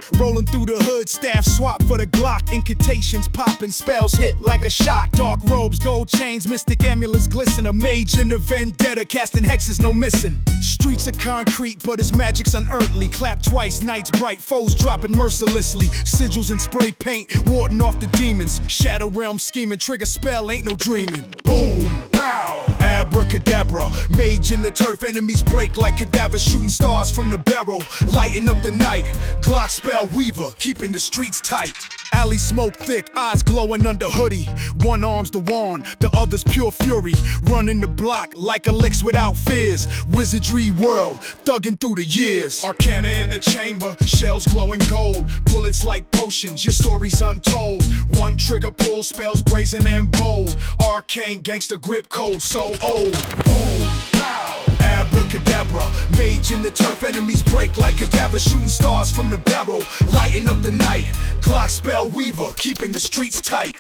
Rolling through the hood, staff swap for the Glock. Incantations popping, spells hit like a shot. Dark robes, gold chains, mystic amulets glisten. A mage in the vendetta, casting hexes, no missing. Streets are concrete, but his magic's unearthly. Clap twice, nights bright, foes dropping mercilessly. Sigils and spray paint, warding off the demons. Shadow realm scheming, trigger spell, ain't no dreaming. Boom, pow, abracadabra. Mage in the turf, enemies break like cadavers. Shooting stars from the barrel, lighting up the night. Glock spell weaver, keeping the streets tight. Alley smoke thick, eyes glowing under hoodie. One arm's the wand, the other's pure fury. Running the block like a licks without fears. Wizardry world, thugging through the years. Arcana in the chamber, shells glowing gold. Bullets like potions, your story's untold. One trigger pull, spells brazen and bold. Arcane gangster grip code so old. Boom, pow, abracadabra. Mage in the turf, enemies break like cadavers. Shooting stars from the barrel, lighting up the night. Glock spell weaver, keeping the streets tight.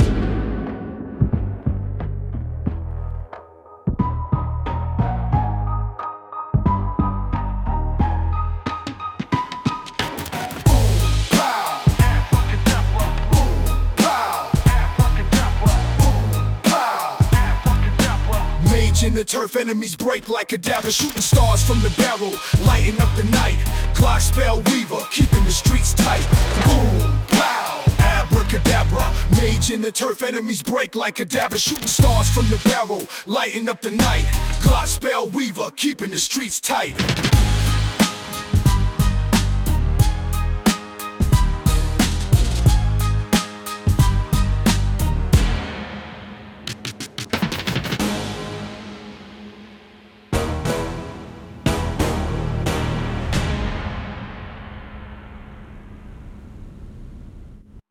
In the turf, enemies break like cadavers. Shooting stars from the barrel, lighting up the night. Glock spell weaver, keeping the streets tight. Boom, pow, abracadabra. Mage in the turf, enemies break like cadavers. Shooting stars from the barrel, lighting up the night. Glock spell weaver, keeping the streets tight.